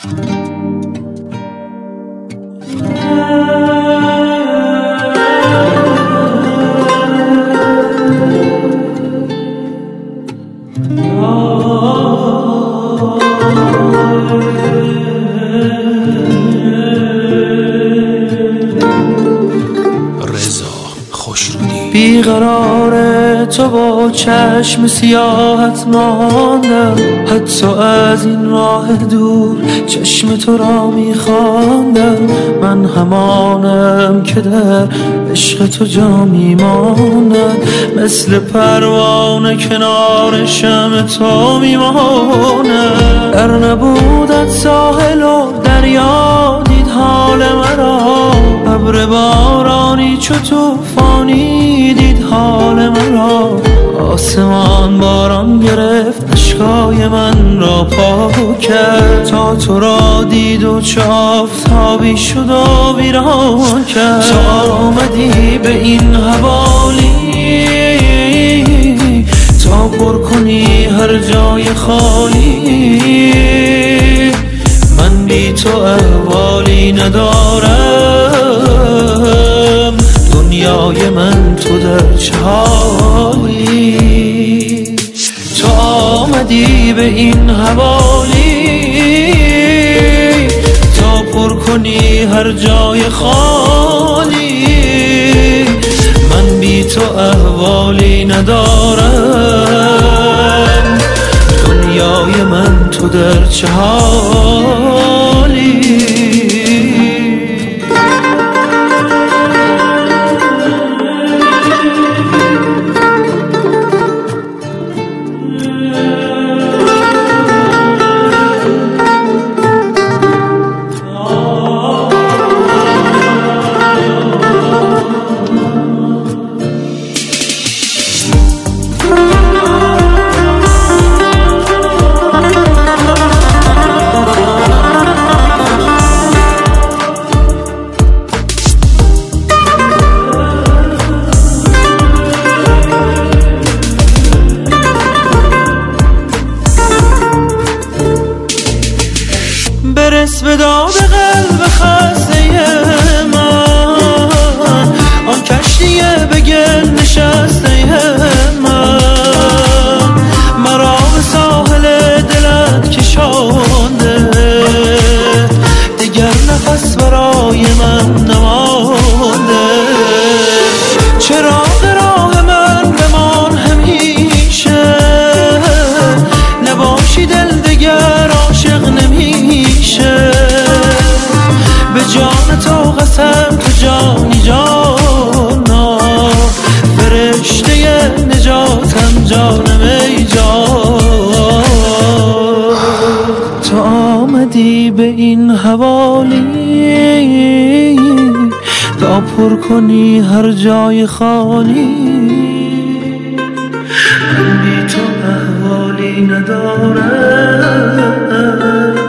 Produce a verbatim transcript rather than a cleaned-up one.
بیقرار تو با چشم سیاحت ماندم، حتی از این راه دور چشم تو را میخواندم. من همانم که در عشق تو جا میماند، مثل پروانه کنار شمع تو میماند. در نبودت ساحل و دریا دید حال مرا، ابر بارانی چو طوفانی دید حال مرا. آسمان باران گرفت اشکای من را پاک کرد، تا تو را دید و چه آفتابی شد و ویران کرد. تا آمدی به این حوالی تا پر کنی هر جای خالی، من بی تو احوالی ندارم. دنیای من تو در چه حالی؟ تا آمدی به این حوالی تا پر کنی هر جای خالی، من بی تو احوالی ندارم. دنیای من تو در چه حالی؟ برس به داد قلب خسته من، آن کشتی به گل نشسته من. مرا به ساحل دلت کشانده، دیگر نفس برای من نمانده. چراغ راه من بمان همیشه، نباشی دل دیگر عاشق نمیشه. به جان تو قسم تو جانی جانا، فرشته نجاتم جانم ای جان. تا آمدی به این حوالی تا پر کنی هر جای خالی، من بی تو احوالی ندارم.